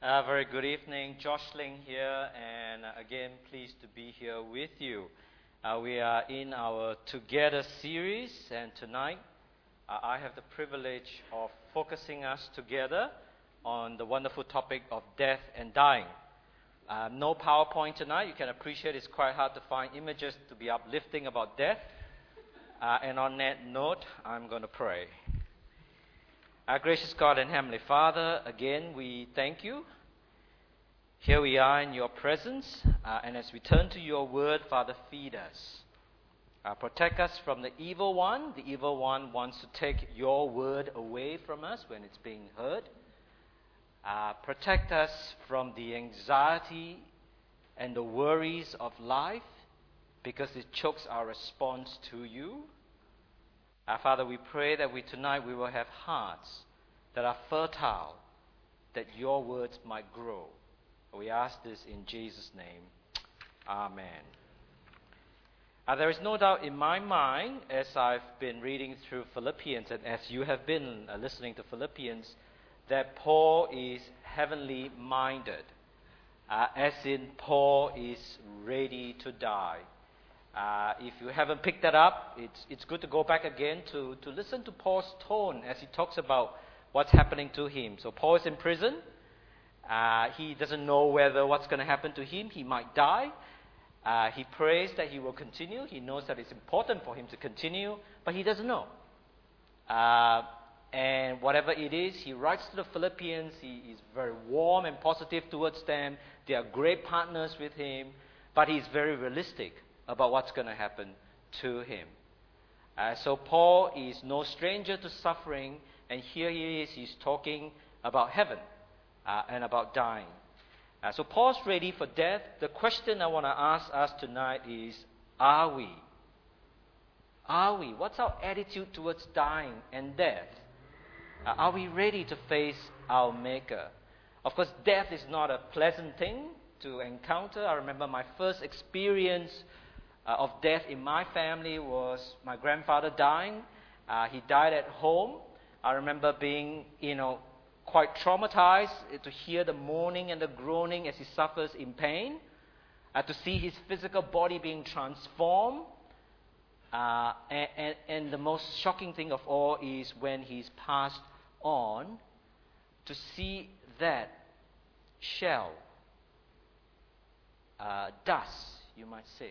Very good evening. Joshling here, and again, pleased to be here with you. We are in our Together series, and tonight I have the privilege of focusing us together on the wonderful topic of death and dying. No PowerPoint tonight. You can appreciate it's quite hard to find images to be uplifting about death. And on that note, I'm going to pray. Our gracious God and Heavenly Father, again, we thank you. Here we are in your presence, and as we turn to your word, Father, feed us. Protect us from the evil one. The evil one wants to take your word away from us when it's being heard. Protect us from the anxiety and the worries of life, because it chokes our response to you. Father, we pray that tonight we will have hearts that are fertile, that your words might grow. We ask this in Jesus' name. Amen. There is no doubt in my mind, as I've been reading through Philippians, and as you have been listening to Philippians, that Paul is heavenly minded. As in, Paul is ready to die. If you haven't picked that up, it's good to go back again to listen to Paul's tone as he talks about what's happening to him. So Paul is in prison. He doesn't know what's going to happen to him. He might die. He prays that he will continue. He knows that it's important for him to continue, but he doesn't know. And whatever it is, he writes to the Philippians. He is very warm and positive towards them. They are great partners with him, but he's very realistic about what's going to happen to him. So Paul is no stranger to suffering, and here he is, he's talking about heaven and about dying. So Paul's ready for death. The question I want to ask us tonight is, are we? Are we? What's our attitude towards dying and death? Are we ready to face our Maker? Of course, death is not a pleasant thing to encounter. I remember my first experience of death in my family was my grandfather dying. He died at home. I remember being, quite traumatized to hear the moaning and the groaning as he suffers in pain, to see his physical body being transformed. And the most shocking thing of all is when he's passed on, to see that shell, dust, you might say.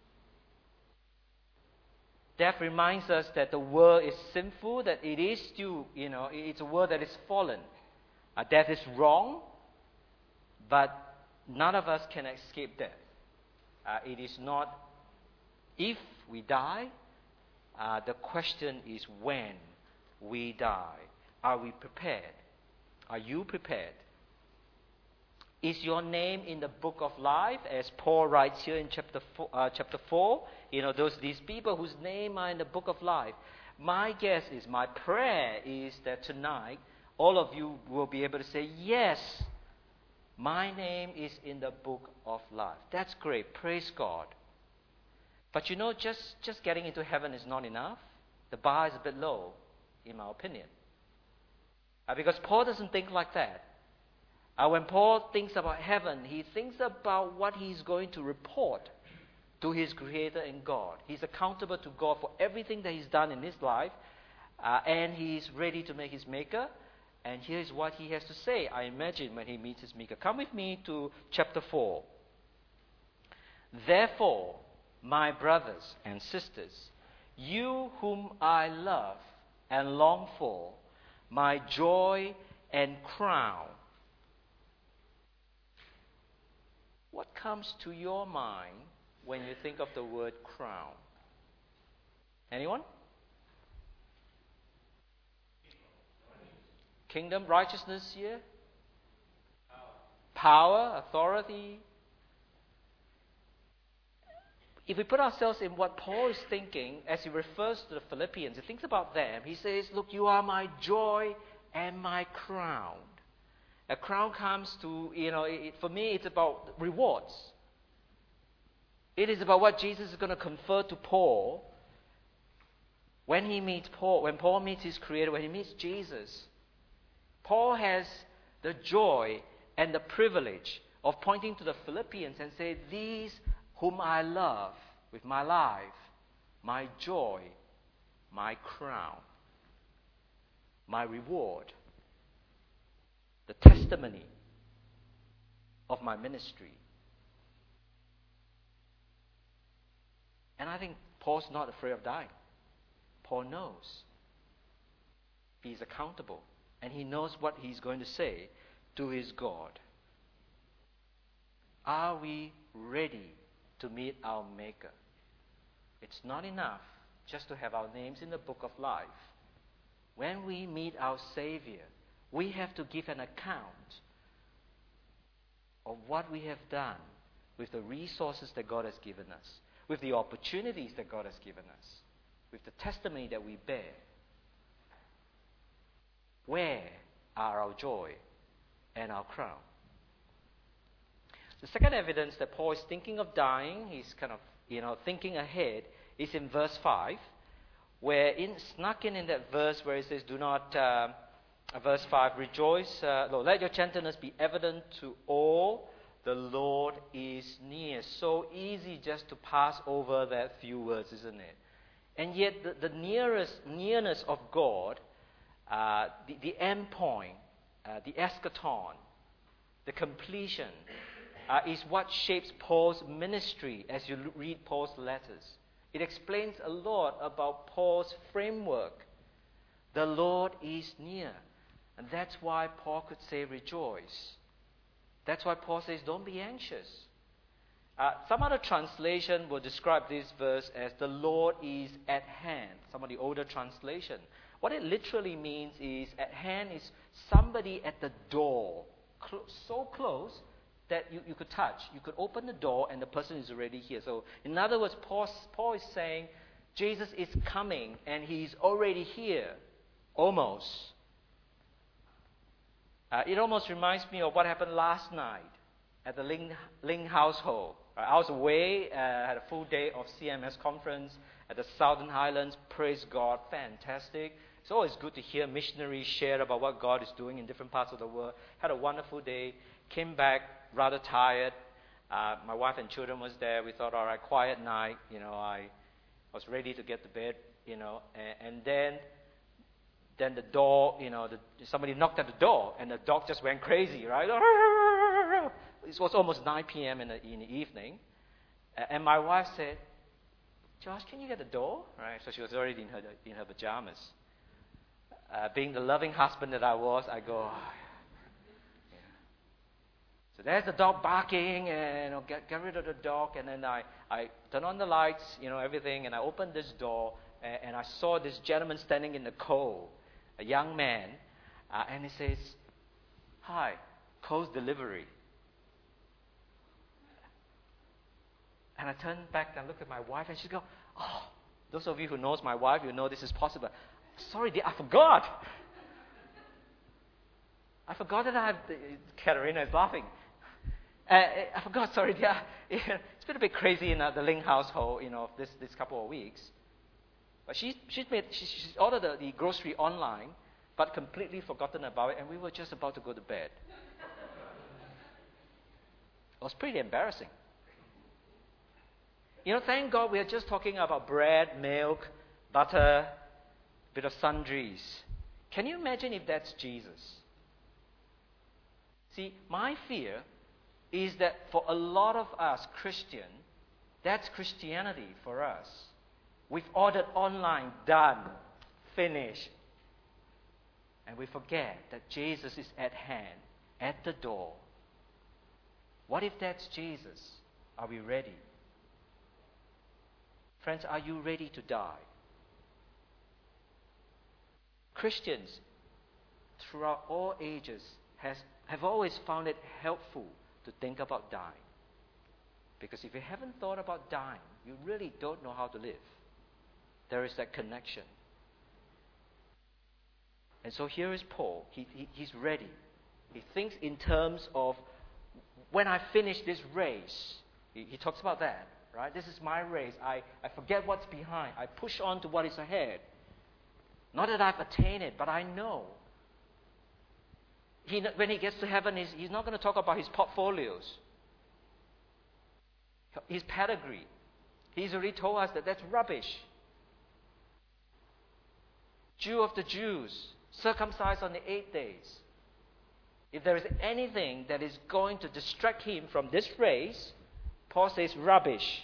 Death reminds us that the world is sinful, that it is still, it's a world that is fallen. Death is wrong, but none of us can escape death. It is not if we die, the question is when we die. Are we prepared? Are you prepared? Is your name in the book of life, as Paul writes here in chapter 4? These people whose name are in the book of life. My guess is, my prayer is that tonight, all of you will be able to say, yes, my name is in the book of life. That's great. Praise God. But just getting into heaven is not enough. The bar is a bit low, in my opinion. Because Paul doesn't think like that. When Paul thinks about heaven, he thinks about what he's going to report to his Creator and God. He's accountable to God for everything that he's done in his life, and he's ready to make his Maker. And here's what he has to say, I imagine, when he meets his Maker. Come with me to chapter 4. Therefore, my brothers and sisters, you whom I love and long for, my joy and crown. What comes to your mind when you think of the word crown? Anyone? Kingdom, righteousness here? Power, authority. If we put ourselves in what Paul is thinking as he refers to the Philippians, he thinks about them. He says, look, you are my joy and my crown. A crown comes to, for me, it's about rewards. It is about what Jesus is going to confer to Paul when Paul meets his Creator, when he meets Jesus. Paul has the joy and the privilege of pointing to the Philippians and say, these whom I love with my life, my joy, my crown, my reward, the testimony of my ministry. And I think Paul's not afraid of dying. Paul knows. He's accountable. And he knows what he's going to say to his God. Are we ready to meet our Maker? It's not enough just to have our names in the book of life. When we meet our Savior, we have to give an account of what we have done with the resources that God has given us, with the opportunities that God has given us, with the testimony that we bear. Where are our joy and our crown? The second evidence that Paul is thinking of dying, he's kind of, thinking ahead, is in verse 5, where snuck in that verse where it says, verse 5, rejoice, let your gentleness be evident to all, the Lord is near. So easy just to pass over that few words, isn't it? And yet the nearness of God, the end point, the eschaton, the completion, is what shapes Paul's ministry as you read Paul's letters. It explains a lot about Paul's framework. The Lord is near. And that's why Paul could say rejoice. That's why Paul says don't be anxious. Some other translation will describe this verse as the Lord is at hand. Some of the older translation. What it literally means is at hand is somebody at the door. So close that you could touch. You could open the door and the person is already here. So in other words, Paul is saying Jesus is coming and he's already here. Almost. It almost reminds me of what happened last night at the Ling household. I was away, had a full day of CMS conference at the Southern Highlands. Praise God, fantastic. It's always good to hear missionaries share about what God is doing in different parts of the world. Had a wonderful day. Came back rather tired. My wife and children was there. We thought, all right, quiet night. I was ready to get to bed. And then the door. Somebody knocked at the door, and the dog just went crazy, right? It was almost 9 p.m. in the evening, and my wife said, "Josh, can you get the door?" Right? So she was already in her pajamas. Being the loving husband that I was, I go. So there's the dog barking, and get rid of the dog. And then I turn on the lights, everything, and I opened this door, and I saw this gentleman standing in the cold, a young man, and he says, "Hi, Cole's delivery." And I turned back and looked at my wife, and she goes, "Oh, those of you who knows my wife, you know this is possible. Sorry, dear, I forgot. I forgot that Katerina is laughing. I forgot, sorry, dear. It's been a bit crazy in the Ling household, this couple of weeks. But she's ordered the grocery online, but completely forgotten about it, and we were just about to go to bed. It was pretty embarrassing. Thank God we are just talking about bread, milk, butter, bit of sundries. Can you imagine if that's Jesus? See, my fear is that for a lot of us Christian, that's Christianity for us. We've ordered online, done, finished. And we forget that Jesus is at hand, at the door. What if that's Jesus? Are we ready? Friends, are you ready to die? Christians, throughout all ages, have always found it helpful to think about dying. Because if you haven't thought about dying, you really don't know how to live. There is that connection. And so here is Paul. He's ready. He thinks in terms of, when I finish this race, he talks about that, right? This is my race. I forget what's behind. I push on to what is ahead. Not that I've attained it, but I know When he gets to heaven, he's not going to talk about his portfolios, his pedigree. He's already told us that that's rubbish. Jew of the Jews, circumcised on the 8 days. If there is anything that is going to distract him from this race, Paul says, rubbish.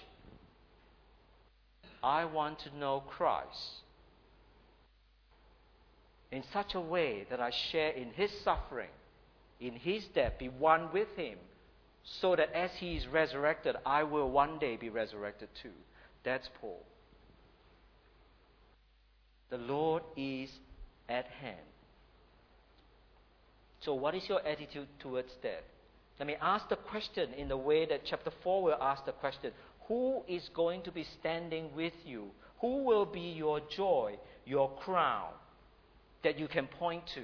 I want to know Christ in such a way that I share in his suffering, in his death, be one with him, so that as he is resurrected, I will one day be resurrected too. That's Paul. The Lord is at hand. So what is your attitude towards death? Let me ask the question in the way that chapter 4 will ask the question. Who is going to be standing with you? Who will be your joy, your crown that you can point to?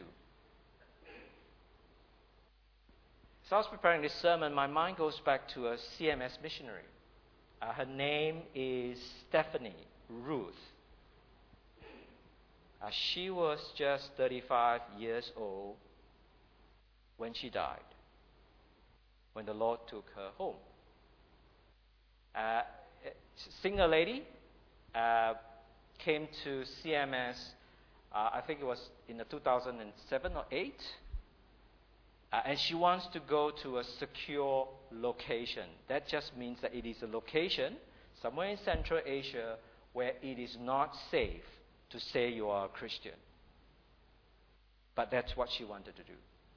As I was preparing this sermon, my mind goes back to a CMS missionary. Her name is Stephanie Ruth. She was just 35 years old when she died, when the Lord took her home. Singer lady came to CMS, I think it was in the 2007 or 8, and she wants to go to a secure location. That just means that it is a location somewhere in Central Asia where it is not safe to say you are a Christian. But that's what she wanted to do.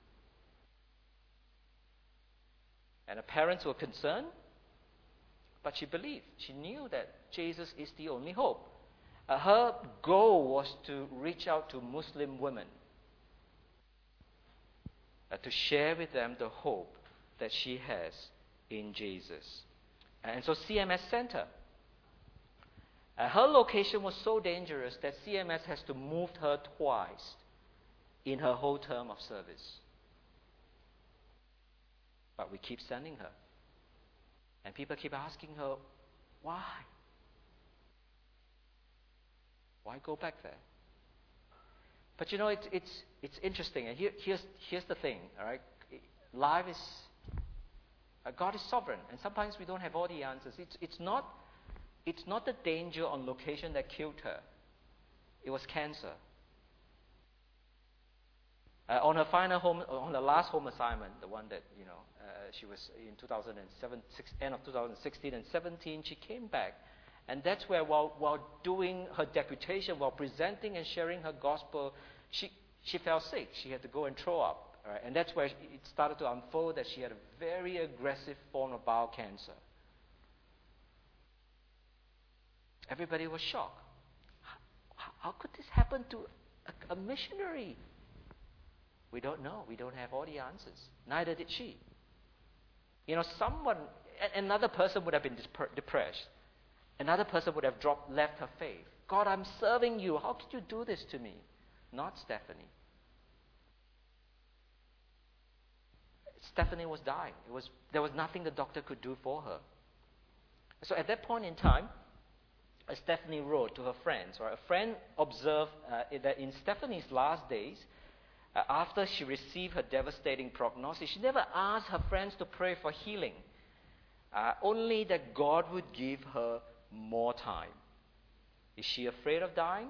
And her parents were concerned, but she believed. She knew that Jesus is the only hope. Her goal was to reach out to Muslim women, to share with them the hope that she has in Jesus. And so CMS sent her. Her location was so dangerous that CMS has to move her twice in her whole term of service. But we keep sending her. And people keep asking her, why? Why go back there? But you know, it's interesting. And here's the thing, all right? Life is, God is sovereign. And sometimes we don't have all the answers. It's not the danger on location that killed her. It was cancer. On her on her last home assignment, the one that, she was in 2007, end of 2016 and 17, she came back. And that's where, while doing her deputation, while presenting and sharing her gospel, she fell sick. She had to go and throw up. Right? And that's where it started to unfold that she had a very aggressive form of bowel cancer. Everybody was shocked. How could this happen to a missionary? We don't know. We don't have all the answers. Neither did she. Another person would have been depressed. Another person would have left her faith. God, I'm serving you. How could you do this to me? Not Stephanie. Stephanie was dying. There was nothing the doctor could do for her. So at that point in time, Stephanie wrote to her friends. Right? A friend observed that in Stephanie's last days, after she received her devastating prognosis, she never asked her friends to pray for healing. Only that God would give her more time. Is she afraid of dying?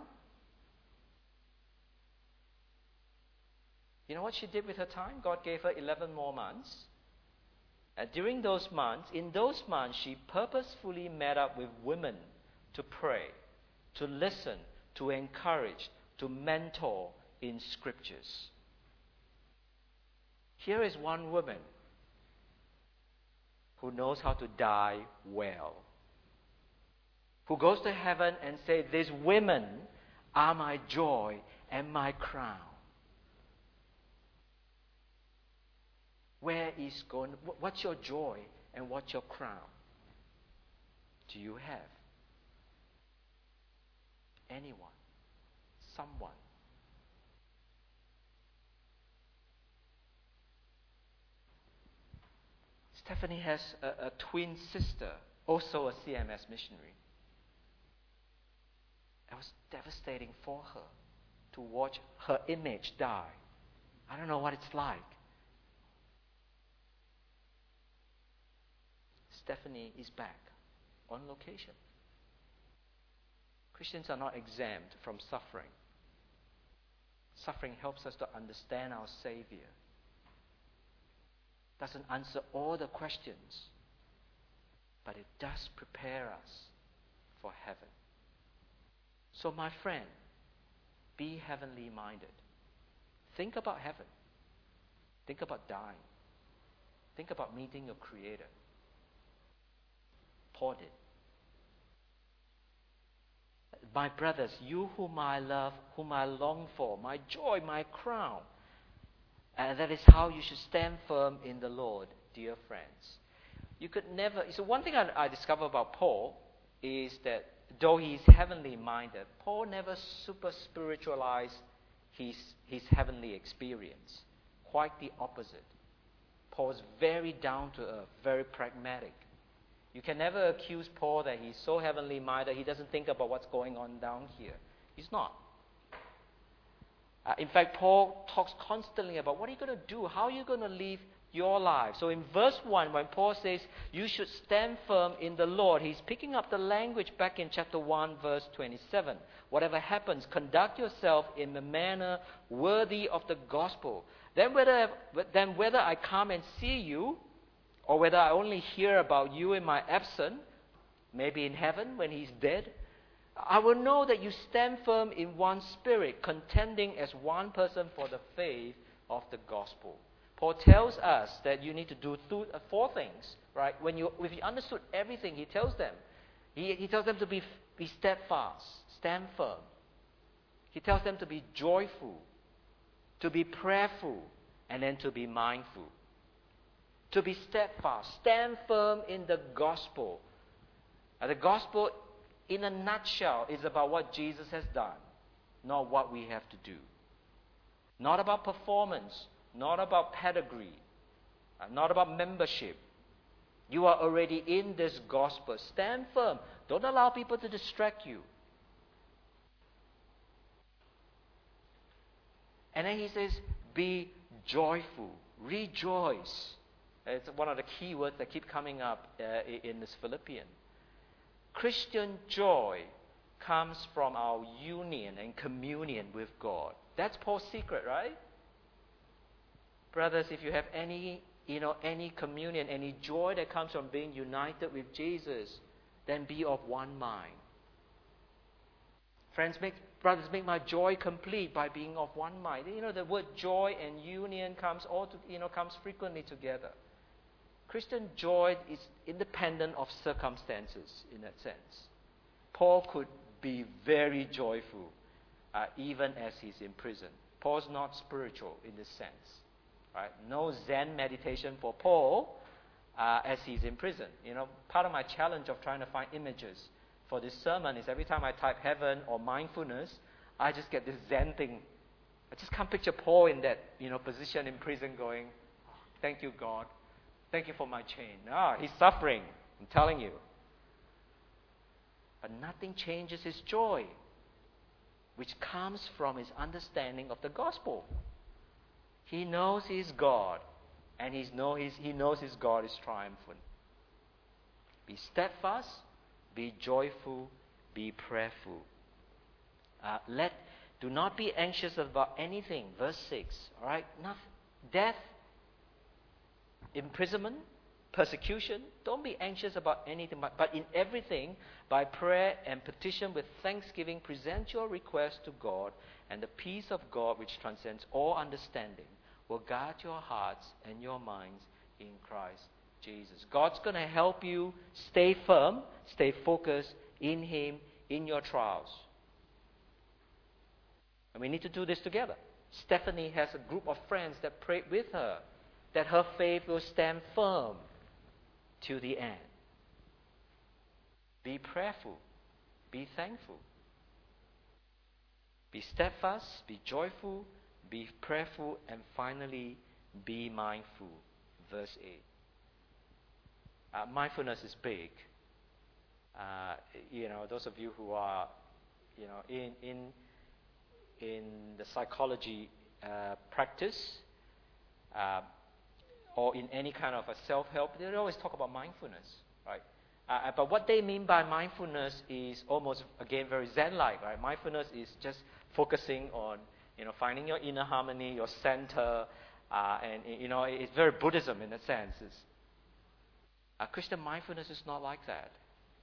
You know what she did with her time? God gave her 11 more months. In those months, she purposefully met up with women to pray, to listen, to encourage, to mentor in scriptures. Here is one woman who knows how to die well, who goes to heaven and says, these women are my joy and my crown. What's your joy and what's your crown? Do you have? Anyone? Someone? Stephanie has a twin sister, also a CMS missionary. It was devastating for her to watch her image die. I don't know what it's like. Stephanie is back on location. Christians are not exempt from suffering. Suffering helps us to understand our Savior. Doesn't answer all the questions, but it does prepare us for heaven. So my friend, be heavenly minded. Think about heaven. Think about dying. Think about meeting your Creator. Paul did. My brothers, you whom I love, whom I long for, my joy, my crown. And that is how you should stand firm in the Lord, dear friends. You could never... So one thing I discovered about Paul is that though he's heavenly minded, Paul never super spiritualized his heavenly experience. Quite the opposite. Paul's very down to earth, very pragmatic. You can never accuse Paul that he's so heavenly minded, he doesn't think about what's going on down here. He's not. In fact, Paul talks constantly about what are you going to do? How are you going to live your life? So in verse 1, when Paul says, you should stand firm in the Lord, he's picking up the language back in chapter 1, verse 27. Whatever happens, conduct yourself in a manner worthy of the gospel. Then whether I come and see you, or whether I only hear about you in my absence, maybe in heaven when he's dead, I will know that you stand firm in one spirit, contending as one person for the faith of the gospel. Paul tells us that you need to do four things, right? If you understood everything, he tells them. He tells them to be steadfast, stand firm. He tells them to be joyful, to be prayerful, and then to be mindful. To be steadfast, stand firm in the gospel. The gospel, in a nutshell, is about what Jesus has done, not what we have to do. Not about performance, not about pedigree, not about membership. You are already in this gospel. Stand firm. Don't allow people to distract you. And then he says, be joyful, rejoice. It's one of the key words that keep coming up in this Philippians. Christian joy comes from our union and communion with God. That's Paul's secret, right? Brothers, if you have any communion, any joy that comes from being united with Jesus, then be of one mind. Friends, brothers, make my joy complete by being of one mind. The word joy and union comes frequently together. Christian joy is independent of circumstances in that sense. Paul could be very joyful even as he's in prison. Paul's not spiritual in this sense. Right? No Zen meditation for Paul as he's in prison. Part of my challenge of trying to find images for this sermon is every time I type heaven or mindfulness, I just get this Zen thing. I just can't picture Paul in that position in prison going, thank you, God. Thank you for my chain. He's suffering, I'm telling you. But nothing changes his joy, which comes from his understanding of the gospel. He knows he's God, and he knows his God is triumphant. Be steadfast, be joyful, be prayerful. Do not be anxious about anything. Verse 6. All right, death, imprisonment, persecution. Don't be anxious about anything, but in everything, by prayer and petition with thanksgiving, present your requests to God, and the peace of God, which transcends all understanding, will guard your hearts and your minds in Christ Jesus. God's going to help you stay firm, stay focused in Him in your trials. And we need to do this together. Stephanie has a group of friends that prayed with her that her faith will stand firm to the end. Be prayerful. Be thankful. Be steadfast. Be joyful. Be prayerful. And finally, be mindful. Verse 8. Mindfulness is big. Those of you who are, in the psychology practice, or in any kind of a self-help, they always talk about mindfulness, right? But what they mean by mindfulness is almost, again, very Zen-like, right? Mindfulness is just focusing on, finding your inner harmony, your center, and, it's very Buddhism in a sense. Christian mindfulness is not like that.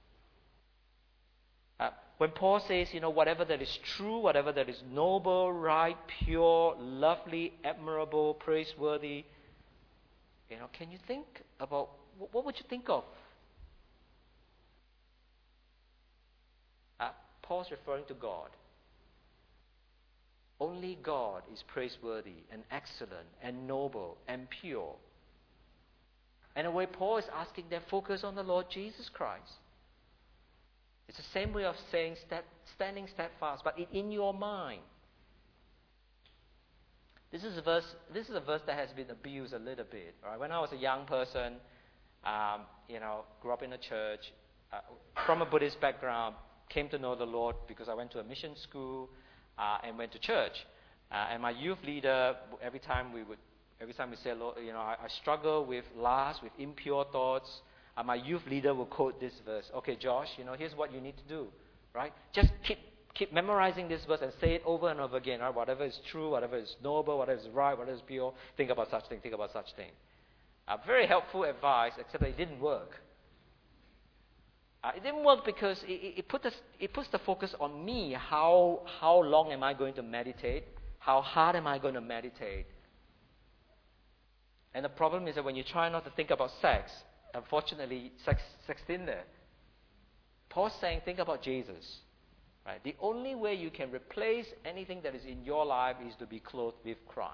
When Paul says, whatever that is true, whatever that is noble, right, pure, lovely, admirable, praiseworthy, can you think about, what would you think of? Paul's referring to God. Only God is praiseworthy and excellent and noble and pure. And the way Paul is asking them, focus on the Lord Jesus Christ. It's the same way of saying standing steadfast, but in your mind. This is a verse that has been abused a little bit. Right? When I was a young person, grew up in a church, from a Buddhist background, came to know the Lord because I went to a mission school and went to church. And my youth leader, every time we say, Lord, I struggle with lust, with impure thoughts. My youth leader will quote this verse. Okay, Josh, here's what you need to do, right? Just keep memorizing this verse and say it over and over again. Right? Whatever is true, whatever is noble, whatever is right, whatever is pure, think about such thing, think about such thing. Very helpful advice, except that it didn't work. It didn't work because it puts the focus on me. How long am I going to meditate? How hard am I going to meditate? And the problem is that when you try not to think about sex, unfortunately, sex in there. Paul's saying, think about Jesus. Right? The only way you can replace anything that is in your life is to be clothed with Christ.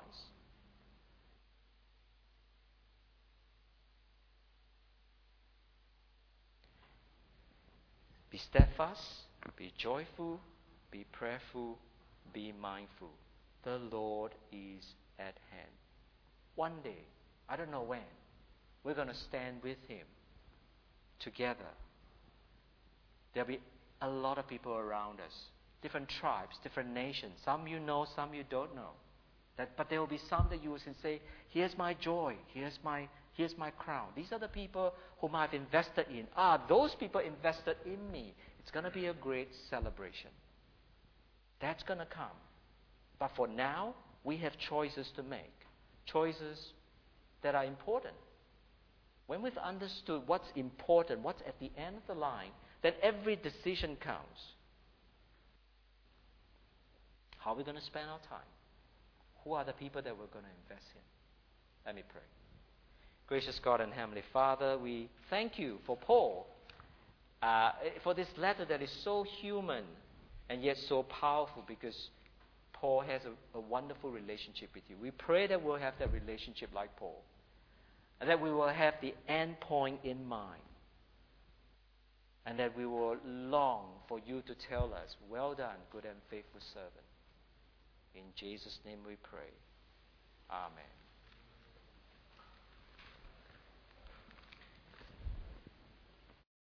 Be steadfast, be joyful, be prayerful, be mindful. The Lord is at hand. One day, I don't know when, we're going to stand with Him together. There'll be a lot of people around us, different tribes, different nations. Some you know, some you don't know. But there will be some that you will say, here's my joy, here's my crown. These are the people whom I've invested in. Those people invested in me. It's going to be a great celebration. That's going to come. But for now, we have choices to make. Choices that are important. When we've understood what's important, what's at the end of the line, then every decision counts. How are we going to spend our time? Who are the people that we're going to invest in? Let me pray. Gracious God and Heavenly Father, we thank you for Paul, for this letter that is so human and yet so powerful, because Paul has a wonderful relationship with you. We pray that we'll have that relationship like Paul, and that we will have the end point in mind, and that we will long for you to tell us, well done, good and faithful servant. In Jesus' name we pray. Amen.